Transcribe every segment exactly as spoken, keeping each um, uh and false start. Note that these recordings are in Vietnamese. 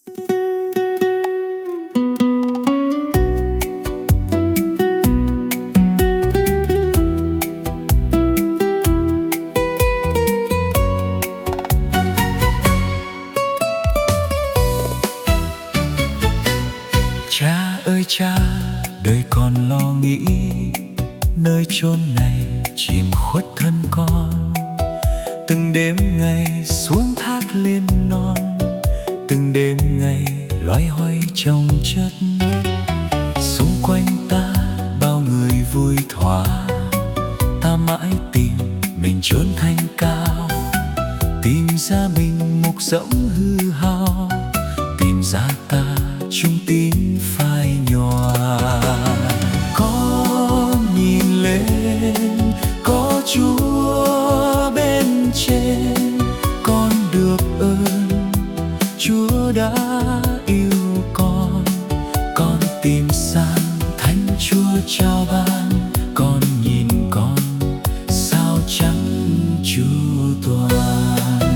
Cha ơi cha, đời còn lo nghĩ, nơi chốn này chìm khuất thân con. Từng đêm ngày xuống thác lên non, từng đêm ngày loay hoay trong chất. Xung quanh ta bao người vui thỏa, ta mãi tìm mình chốn thanh cao, tìm ra mình mục rỗng hư hao, tìm ra ta trung tín phai nhòa. Con nhìn lên có Chúa bên trên, con được ơn Chúa đã yêu con. Con tìm sang Thánh Chúa trao ban, con nhìn con sao chẳng chu toàn.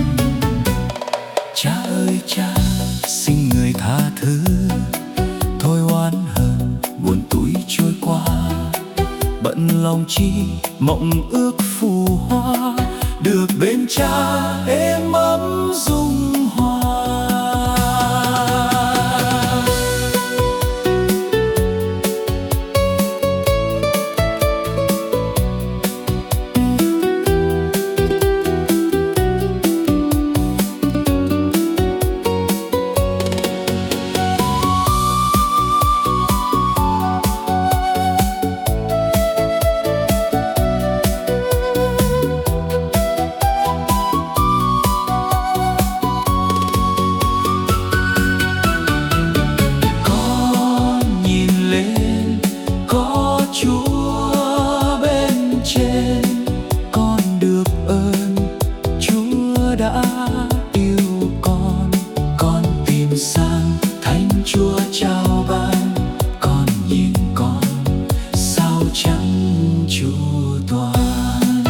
Cha ơi cha, xin người tha thứ, thôi oán hờn buồn túi trôi qua. Bận lòng chi mộng ước phù hoa, được bên cha êm ấm dung hòa. Chúa bên trên, con được ơn Chúa đã yêu con. Con tìm sang Thánh Chúa trao ban, con nhìn con sao chẳng chu toàn.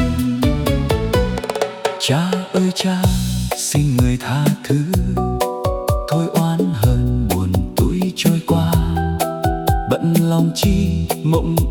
Cha ơi cha, xin người tha thứ, thôi oán hờn buồn túi trôi qua. Bận lòng chi mộng